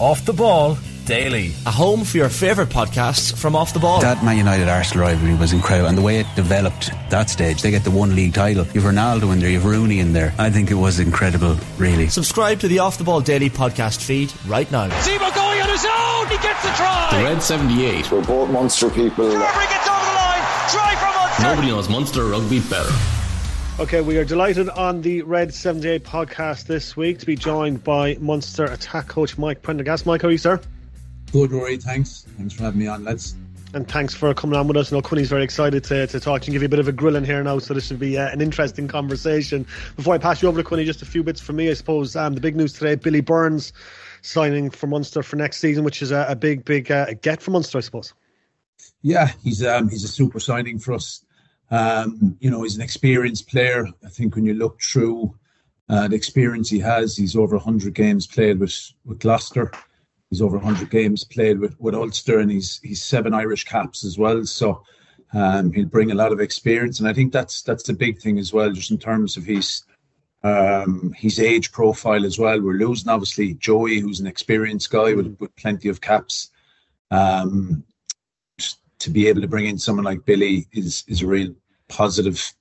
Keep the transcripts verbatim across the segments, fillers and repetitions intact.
Off the Ball Daily. A home for your favourite podcasts from Off the Ball. That Man United Arsenal rivalry was incredible, and the way it developed that stage, they get the one league title. You've Ronaldo in there, you've Rooney in there. I think it was incredible, really. Subscribe to the Off the Ball Daily podcast feed right now. Zebo going on his own, he gets the try. The Red seventy-eight. We're both Munster people. Trevor gets over the line, try for Munster. Nobody knows Munster rugby better. Okay, we are delighted on the Red seventy-eight podcast this week to be joined by Munster attack coach Mike Prendergast. Mike, how are you, sir? Good, Rory, thanks. Thanks for having me on, lads. And thanks for coming on with us. I know Quinny's very excited to, to talk to you and give you a bit of a grilling here now, so this should be uh, an interesting conversation. Before I pass you over to Quinny, just a few bits from me, I suppose. Um, the big news today, Billy Burns signing for Munster for next season, which is a, a big, big uh, get for Munster, I suppose. Yeah, he's um, he's a super signing for us. Um, you know, he's an experienced player. I think when you look through uh, the experience he has, he's over one hundred games played with, with Gloucester. He's over one hundred games played with, with Ulster, and he's he's seven Irish caps as well. So um, he'll bring a lot of experience, and I think that's that's the big thing as well, just in terms of his um, his age profile as well. We're losing obviously Joey, who's an experienced guy with, with plenty of caps. Um, to be able to bring in someone like Billy is is a real positive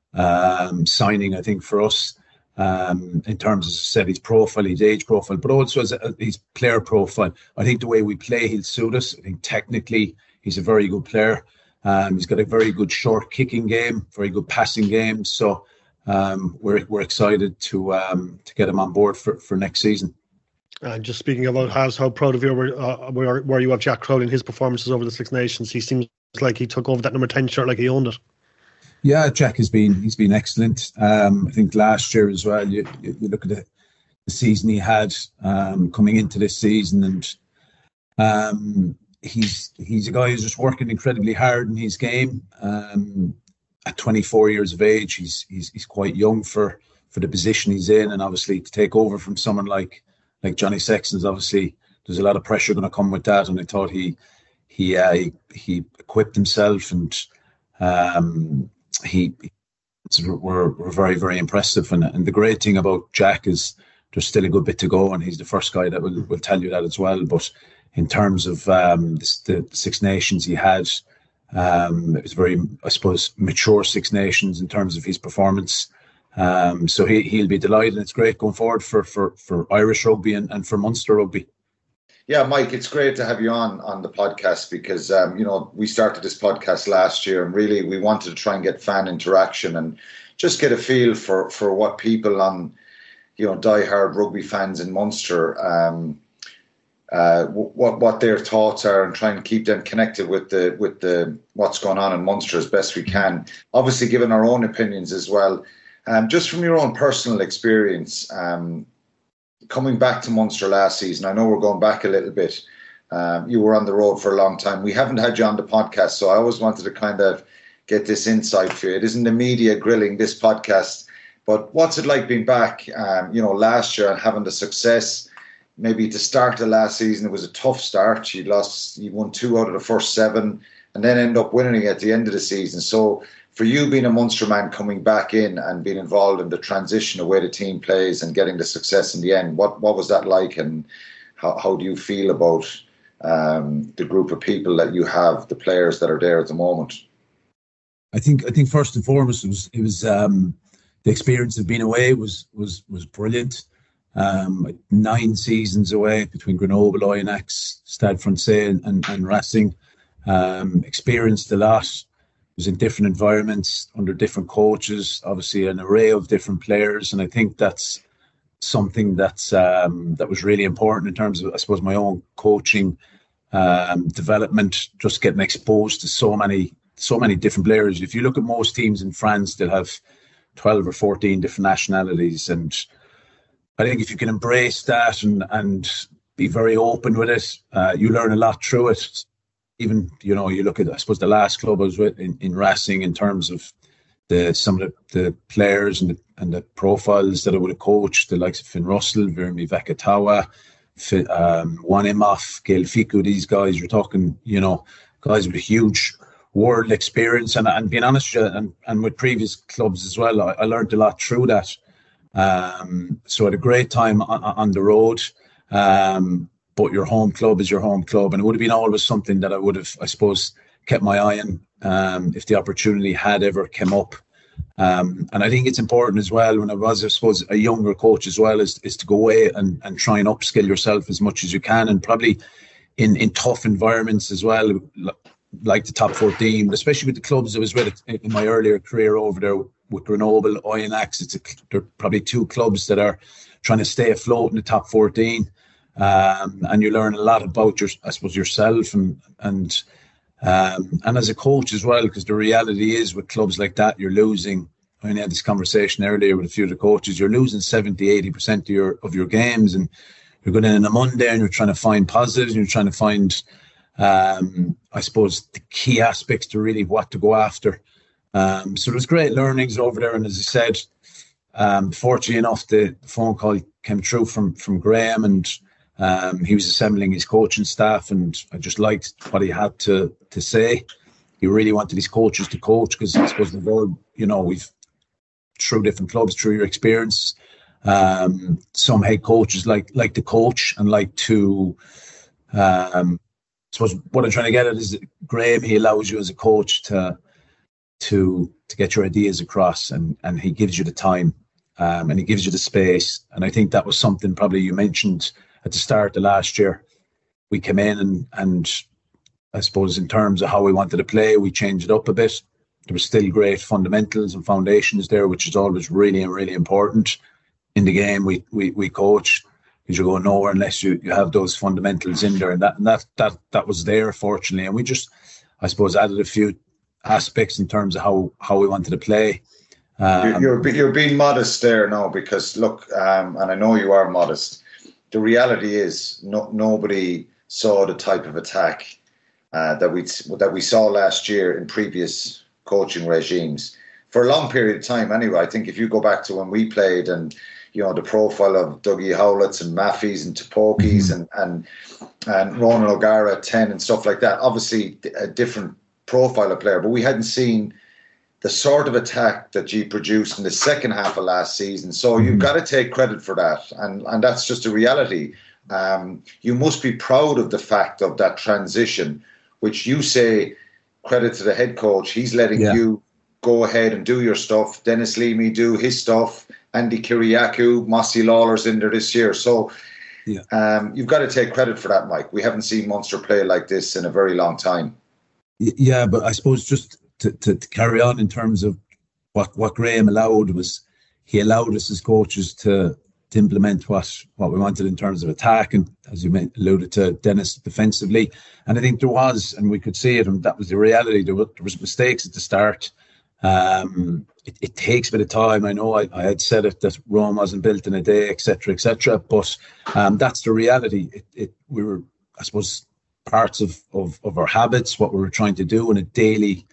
um, signing, I think, for us. Um, in terms of, as I said, his profile, his age profile, but also as a, his player profile. I think the way we play, he'll suit us. I think technically he's a very good player. Um, he's got a very good short kicking game, very good passing game. So um, we're we're excited to um, to get him on board for, for next season. And just speaking about Havs, how proud of you were, uh, were, were you of Jack Crowley and his performances over the Six Nations? He seems like he took over that number ten shirt like he owned it. Yeah, Jack has been he's been excellent. Um, I think last year as well. You, you, you look at the, the season he had um, coming into this season, and um, he's he's a guy who's just working incredibly hard in his game. Um, at twenty-four years of age, he's he's he's quite young for, for the position he's in, and obviously to take over from someone like like Johnny Sexton's, obviously there's a lot of pressure going to come with that. And I thought he he uh, he, he equipped himself, and um, he were, were very, very impressive. And, and the great thing about Jack is there's still a good bit to go, and he's the first guy that will, will tell you that as well. But in terms of um, the, the Six Nations he had, um, it was very, I suppose, mature Six Nations in terms of his performance. Um, so he, he'll be delighted, and it's great going forward for, for, for Irish rugby and, and for Munster rugby. Yeah, Mike, it's great to have you on on the podcast because, um, you know, we started this podcast last year, and really we wanted to try and get fan interaction and just get a feel for, for what people on, you know, diehard rugby fans in Munster, um, uh, what what their thoughts are, and try and keep them connected with the with the what's going on in Munster as best we can. Obviously, giving our own opinions as well. Um, just from your own personal experience, um, coming back to Munster last season, I know we're going back a little bit. Um, you were on the road for a long time. We haven't had you on the podcast, so I always wanted to kind of get this insight for you. It isn't the media grilling this podcast, but what's it like being back, um, you know, last year and having the success? Maybe to start the last season, it was a tough start. You lost, you won two out of the first seven, and then end up winning at the end of the season. So for you being a Munster man coming back in and being involved in the transition, the way the team plays and getting the success in the end, what what was that like, and how, how do you feel about um, the group of people that you have, the players that are there at the moment? I think I think first and foremost it was it was um, the experience of being away was was was brilliant. Um, nine seasons away between Grenoble, Oyonnax, Stade Francais, and, and, and Racing. Um, experienced a lot. Was in different environments under different coaches, obviously an array of different players, and I think that's something that's um, that was really important in terms of, I suppose, my own coaching um, development. Just getting exposed to so many, so many different players. If you look at most teams in France, they'll have twelve or fourteen different nationalities, and I think if you can embrace that and and be very open with it, uh, you learn a lot through it. Even, you know, you look at, I suppose, the last club I was with in, in Racing in terms of the some of the, the players and the, and the profiles that I would have coached, the likes of Finn Russell, Virmi Vakatawa, um, Juan Imhoff, Gail Fiku, these guys, you're talking, you know, guys with a huge world experience. And, and being honest with you, and, and with previous clubs as well, I, I learned a lot through that. Um, so I had a great time on, on the road. Um, but your home club is your home club. And it would have been always something that I would have, I suppose, kept my eye on um, if the opportunity had ever come up. Um, and I think it's important as well, when I was, I suppose, a younger coach as well, is, is to go away and, and try and upskill yourself as much as you can, and probably in, in tough environments as well, like the top fourteen, but especially with the clubs I was with in my earlier career over there with Grenoble, Oyonnax. It's a, they're probably two clubs that are trying to stay afloat in the top fourteen, um, and you learn a lot about your, I suppose, yourself and and um, and as a coach as well, because the reality is with clubs like that, you're losing. I mean, I had this conversation earlier with a few of the coaches. You're losing seventy, eighty percent of your of your games, and you're going in on a Monday and you're trying to find positives, and you're trying to find, um, I suppose, the key aspects to really what to go after. Um, so there's great learnings over there. And as I said, um, fortunately enough, the phone call came through from, from Graham, and um, he was assembling his coaching staff, and I just liked what he had to, to say. He really wanted his coaches to coach, because I suppose we've all, you know, we've through different clubs, through your experience. Um, some head coaches like like to coach and like to, um, I suppose what I'm trying to get at is that Graham, he allows you as a coach to to to get your ideas across, and, and he gives you the time, um, and he gives you the space. And I think that was something probably you mentioned at the start of last year. We came in and, and I suppose in terms of how we wanted to play, we changed it up a bit. There was still great fundamentals and foundations there, which is always really, really important. In the game, we we, we coach, because you go nowhere unless you, you have those fundamentals in there, and that and that that that was there, fortunately. And we just, I suppose, added a few aspects in terms of how, how we wanted to play. Um, you're, you're you're being modest there now, because look, um, and I know you are modest. The reality is, no, nobody saw the type of attack uh, that we that we saw last year in previous coaching regimes for a long period of time. Anyway, I think if you go back to when we played, and you know, the profile of Dougie Howletts and Maffeys and Topokis mm-hmm. and, and and Ronan O'Gara at ten and stuff like that. Obviously, a different profile of player, but we hadn't seen the sort of attack that you produced in the second half of last season. So mm-hmm. you've got to take credit for that, and and that's just a reality. Um, you must be proud of the fact of that transition, which you say credit to the head coach. He's letting yeah. you go ahead and do your stuff. Dennis Leamy do his stuff. Andy Kiriakou, Mossy Lawler's in there this year. So yeah. um, you've got to take credit for that, Mike. We haven't seen Munster play like this in a very long time. Yeah, but I suppose just to, to, to carry on in terms of what, what Graham allowed was, he allowed us as coaches to, to implement what, what we wanted in terms of attack, and as you alluded to, Dennis, defensively. And I think there was, and we could see it, and that was the reality. There was, there was mistakes at the start. Um, it, it takes a bit of time. I know I, I had said it, that Rome wasn't built in a day, et cetera, et cetera. But um, that's the reality. It, it, we were, I suppose, parts of, of, of our habits, what we were trying to do in a daily,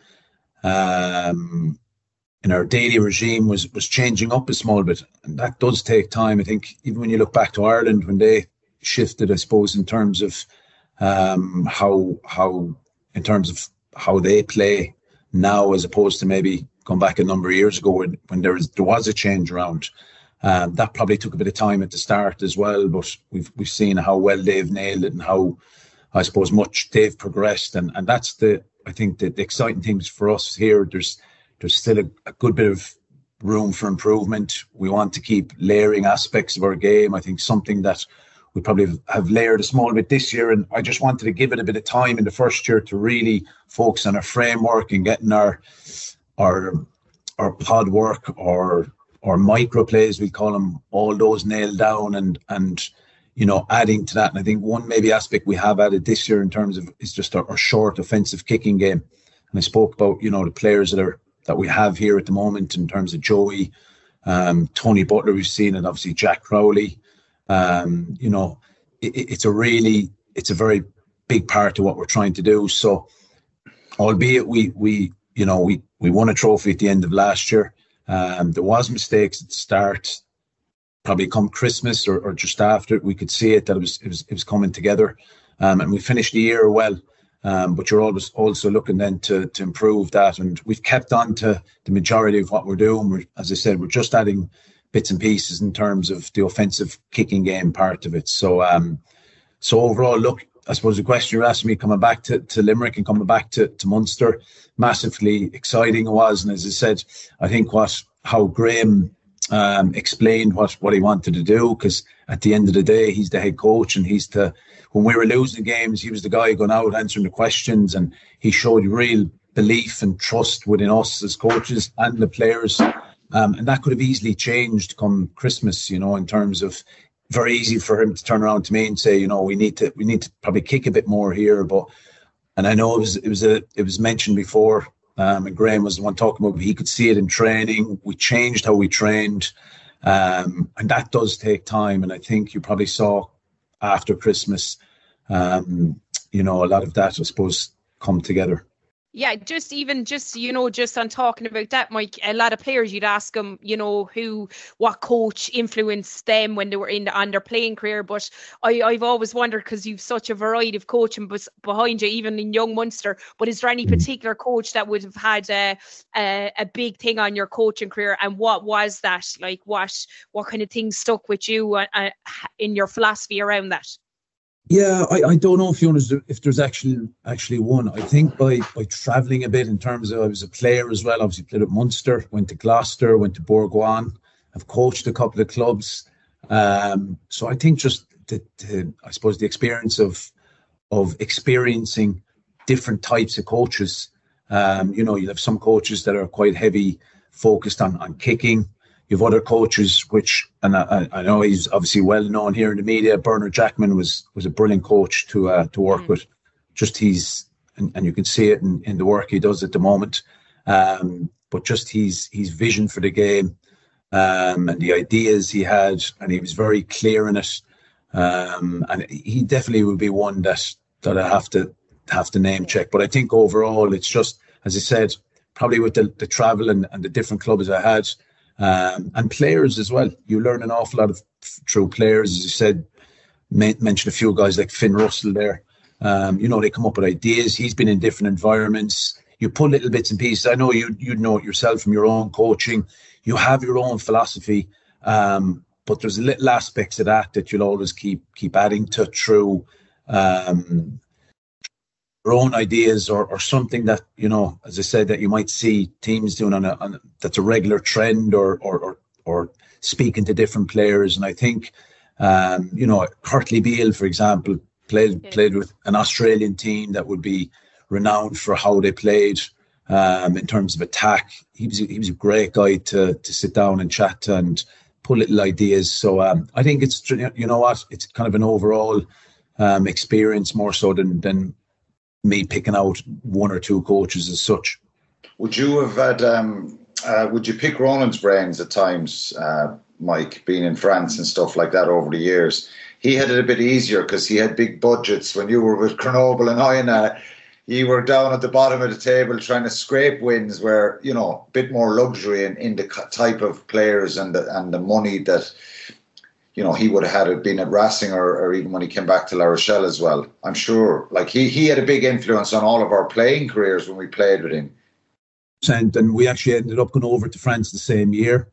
um, in our daily regime was, was changing up a small bit. And that does take time. I think even when you look back to Ireland, when they shifted, I suppose, in terms of um, how, how, in terms of how they play now, as opposed to maybe going back a number of years ago when, when there was there was a change around. Um, that probably took a bit of time at the start as well, but we've we've seen how well they've nailed it and how, I suppose, much they've progressed, and, and that's the I think the, the exciting things for us here. There's there's still a, a good bit of room for improvement. We want to keep layering aspects of our game. I think something that we probably have layered a small bit this year, and I just wanted to give it a bit of time in the first year to really focus on our framework and getting our our our pod work or or micro plays, we call them, all those nailed down, and and you know, adding to that. And I think one maybe aspect we have added this year in terms of is just our, our short offensive kicking game. And I spoke about, you know, the players that are that we have here at the moment in terms of Joey, um, Tony Butler, we've seen, and obviously Jack Crowley. Um, you know, it, it's a really, it's a very big part of what we're trying to do. So, albeit we, we, you know, we, we won a trophy at the end of last year. Um, there was mistakes at the start. Probably come Christmas or, or just after, we could see it that it was it was it was coming together, um, and we finished the year well. Um, but you're always also looking then to to improve that, and we've kept on to the majority of what we're doing. We're, as I said, we're just adding bits and pieces in terms of the offensive kicking game part of it. So, um, so overall, look, I suppose the question you're asking me, coming back to, to Limerick and coming back to, to Munster, massively exciting it was. And as I said, I think what how Graham um, explained what, what he wanted to do, because at the end of the day, he's the head coach, and he's the, when we were losing games, he was the guy going out answering the questions, and he showed real belief and trust within us as coaches and the players. Um, and that could have easily changed come Christmas, you know, in terms of very easy for him to turn around to me and say, you know, we need to we need to probably kick a bit more here. But and I know it was it was a it was mentioned before, um, and Graham was the one talking about, but he could see it in training. We changed how we trained, um, and that does take time. And I think you probably saw after Christmas, um, you know, a lot of that, I suppose, come together. Yeah, just even just, you know, just on talking about that, Mike, a lot of players, you'd ask them, you know, who, what coach influenced them when they were in the, on their playing career. But I, I've always wondered, because you've such a variety of coaching behind you, even in young Munster. But is there any particular coach that would have had a, a, a big thing on your coaching career? And what was that? Like, what what kind of things stuck with you uh, in your philosophy around that? Yeah, I, I don't know if you know if there's actually actually one. I think by by travelling a bit, in terms of, I was a player as well. Obviously played at Munster, went to Gloucester, went to Bourgoin. I've coached a couple of clubs. Um, so I think just the, the I suppose the experience of of experiencing different types of coaches. Um, you know, you have some coaches that are quite heavy focused on on kicking. You have other coaches, which, and I, I know he's obviously well known here in the media. Bernard Jackman was was a brilliant coach to uh, to work mm. with. Just he's, and, and you can see it in, in the work he does at the moment. Um, but just his his vision for the game, um, and the ideas he had, and he was very clear in it. Um, and he definitely would be one that that I have to have to name check. But I think overall, it's just, as I said, probably with the, the travel and, and the different clubs I had. Um, and players as well. You learn an awful lot of through players, as you said. Men- mentioned a few guys like Finn Russell there. Um, you know, they come up with ideas. He's been in different environments. You put little bits and pieces. I know you you know it yourself from your own coaching. You have your own philosophy, um, but there's little aspects of that that you'll always keep keep adding to through um, your own ideas, or, or something that, you know, as I said, that you might see teams doing on a, on a that's a regular trend, or, or or or speaking to different players. And I think, um, you know, Curtly Beale, for example, played yeah. played with an Australian team that would be renowned for how they played um, in terms of attack. He was he was a great guy to to sit down and chat to and put little ideas. So um, I think it's, you know what, it's kind of an overall um, experience more so than than. me picking out one or two coaches as such. Would you have had, um, uh, would you pick Ronan's brains at times, uh, Mike, being in France and stuff like that over the years? He had it a bit easier because he had big budgets. When you were with Grenoble and Iona, you were down at the bottom of the table trying to scrape wins, where, you know, a bit more luxury in, in the type of players and the, and the money that, you know, he would have had it been at Racing, or, or even when he came back to La Rochelle as well. I'm sure, like, he, he had a big influence on all of our playing careers when we played with him. And, and we actually ended up going over to France the same year.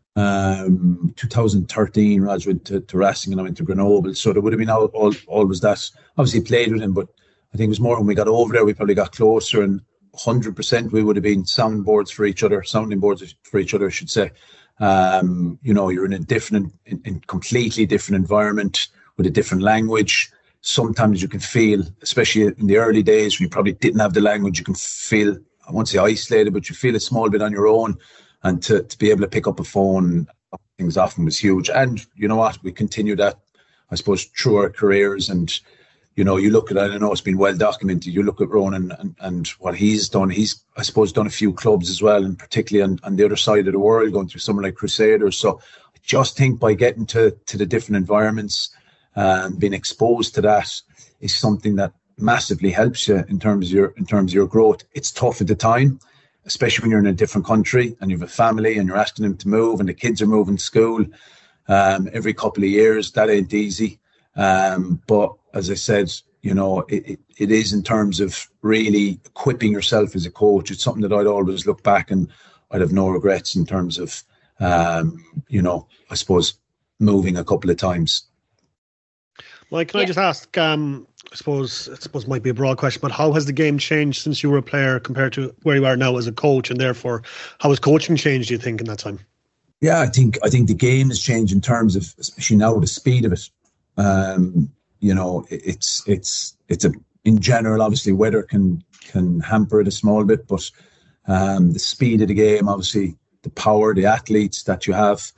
Um, twenty thirteen, Raj went to, to Racing and I went to Grenoble. So there would have been all, all, always that. Obviously played with him, but I think it was more when we got over there, we probably got closer, and one hundred percent we would have been sounding boards for each other, sounding boards for each other, I should say. Um, you know, you're in a different, in, in completely different environment with a different language. Sometimes you can feel, especially in the early days when you probably didn't have the language, you can feel, I won't say isolated, but you feel a small bit on your own. And to, to be able to pick up a phone, things often was huge. And you know what, we continue that, I suppose, through our careers. And, you know, you look at, I don't know, it's been well documented. You look at Ronan and, and what he's done. He's, I suppose, done a few clubs as well, and particularly on, on the other side of the world, going through somewhere like Crusaders. So I just think by getting to, to the different environments and um, being exposed to that is something that massively helps you in terms of your in terms of your growth. It's tough at the time, especially when you're in a different country and you have a family and you're asking them to move and the kids are moving to school um, every couple of years. That ain't easy. Um, but as I said, you know, it, it, it is in terms of really equipping yourself as a coach. It's something that I'd always look back and I'd have no regrets in terms of, um, you know, I suppose moving a couple of times. Mike, can yeah. I just ask, um, I suppose I suppose it might be a broad question, but how has the game changed since you were a player compared to where you are now as a coach, and therefore how has coaching changed, do you think, in that time? Yeah, I think I think the game has changed in terms of, especially now, the speed of it. Um, you know, it's it's it's a in general, obviously, weather can can hamper it a small bit, but um, the speed of the game, obviously, the power, the athletes that you have,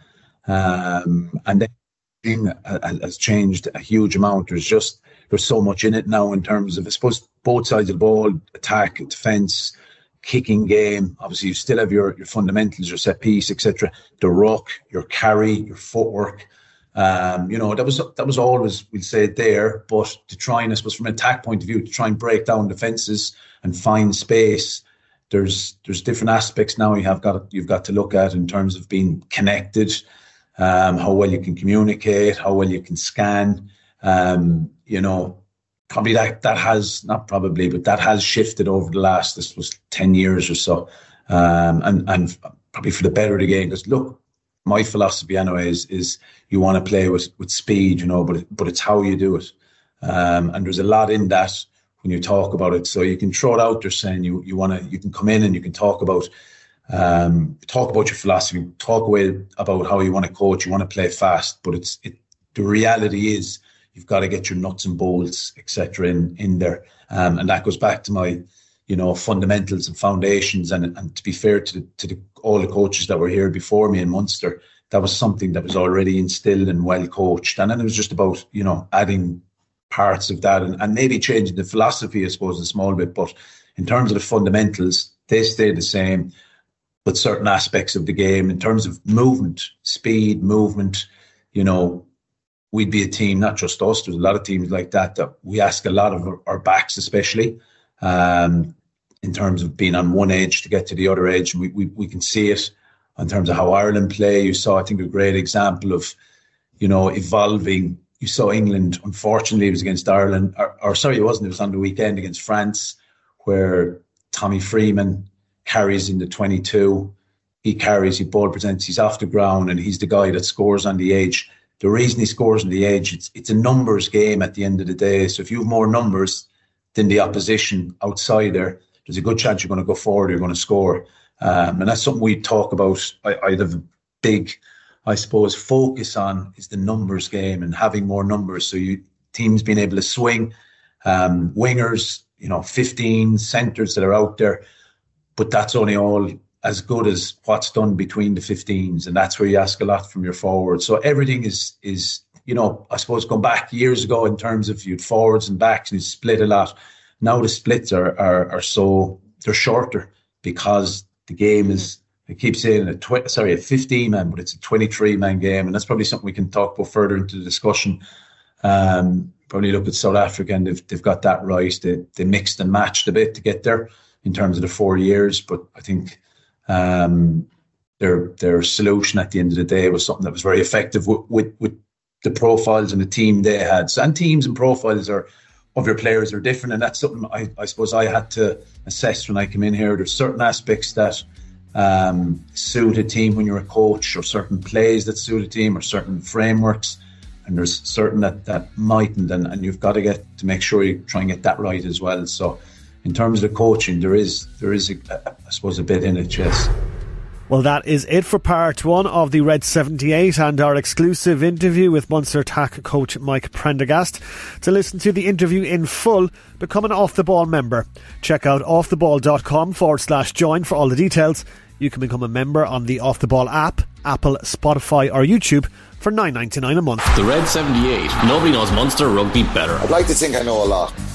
um, and then has changed a huge amount. There's just there's so much in it now in terms of, I suppose, both sides of the ball, attack, defence, kicking game. Obviously, you still have your, your fundamentals, your set piece, et cetera. The ruck, your carry, your footwork. Um, you know, that was that was always, we'll say it there, but to try and, I suppose, from an attack point of view, to try and break down defences and find space, there's there's different aspects now you have got you've got to look at in terms of being connected, um, how well you can communicate, how well you can scan. Um, you know, probably that that has not probably, but that has shifted over the last, this was ten years or so, um, and and probably for the better of the game. Because look, my philosophy anyway is is you want to play with with speed, you know, but but it's how you do it, um, and there's a lot in that when you talk about it. So you can throw it out there saying you you want to, you can come in and you can talk about um, talk about your philosophy, talk away about how you want to coach, you want to play fast, but it's it. The reality is, you've got to get your nuts and bolts, et cetera, in in there, um, and that goes back to my, you know, fundamentals and foundations. And and to be fair to the, to the, all the coaches that were here before me in Munster, that was something that was already instilled and well coached. And then it was just about, you know, adding parts of that and, and maybe changing the philosophy, I suppose, a small bit. But in terms of the fundamentals, they stay the same. But certain aspects of the game, in terms of movement, speed, movement, you know, we'd be a team, not just us, there's a lot of teams like that, that we ask a lot of our, our backs, especially um, in terms of being on one edge to get to the other edge. We, we we can see it in terms of how Ireland play. You saw, I think, a great example of, you know, evolving. You saw England, unfortunately, it was against Ireland, or, or sorry, it wasn't, it was on the weekend against France, where Tommy Freeman carries in the twenty-two. He carries, he ball presents, he's off the ground, and he's the guy that scores on the edge. The reason he scores on the edge, it's it's a numbers game at the end of the day. So if you have more numbers than the opposition outside there, there's a good chance you're going to go forward, you're going to score. Um, and that's something we talk about. I, I have a big, I suppose, focus on is the numbers game and having more numbers. So you teams being able to swing, um, wingers, you know, fifteen centres that are out there. But that's only all as good as what's done between the fifteens, and that's where you ask a lot from your forwards. So everything is, is you know, I suppose going back years ago in terms of you'd forwards and backs and you split a lot. Now the splits are are, are so, they're shorter because the game is, I keep saying, a tw- sorry, a fifteen-man, but it's a twenty-three-man game, and that's probably something we can talk about further into the discussion. Um, probably look at South Africa, and they've, they've got that right. They, they mixed and matched a bit to get there in terms of the four years, but I think Um, their their solution at the end of the day was something that was very effective with, with, with the profiles and the team they had. So, and teams and profiles are of your players are different, and that's something I, I suppose I had to assess when I came in here. There's certain aspects that um, suit a team when you're a coach, or certain plays that suit a team, or certain frameworks, and there's certain that, that mightn't, and, and you've got to get to make sure you try and get that right as well. So in terms of the coaching, there is, there is, a, a, I suppose, a bit in it, yes. Well, that is it for part one of the Red seventy-eight and our exclusive interview with Munster attack coach Mike Prendergast. To listen to the interview in full, become an Off The Ball member. Check out offtheball.com forward slash join for all the details. You can become a member on the Off The Ball app, Apple, Spotify or YouTube for nine ninety-nine a month. The Red seventy-eight. Nobody knows Munster rugby better. I'd like to think I know a lot.